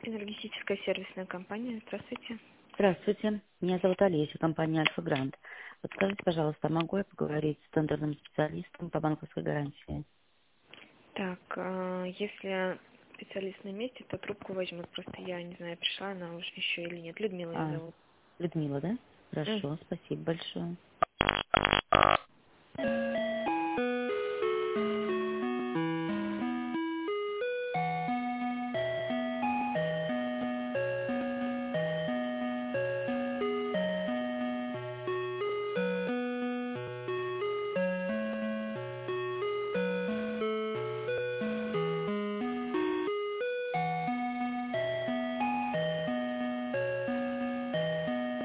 Энергетическая сервисная компания. Здравствуйте. Здравствуйте, меня зовут Олеся, компания Альфа Грант. Подскажите, пожалуйста, могу я поговорить с тендерным специалистом по банковской гарантии? Так, если специалист на месте, то трубку возьмут. Просто я не знаю, пришла она уже еще или нет. Людмила ее А, зовут. Людмила, да? М. Хорошо, спасибо большое.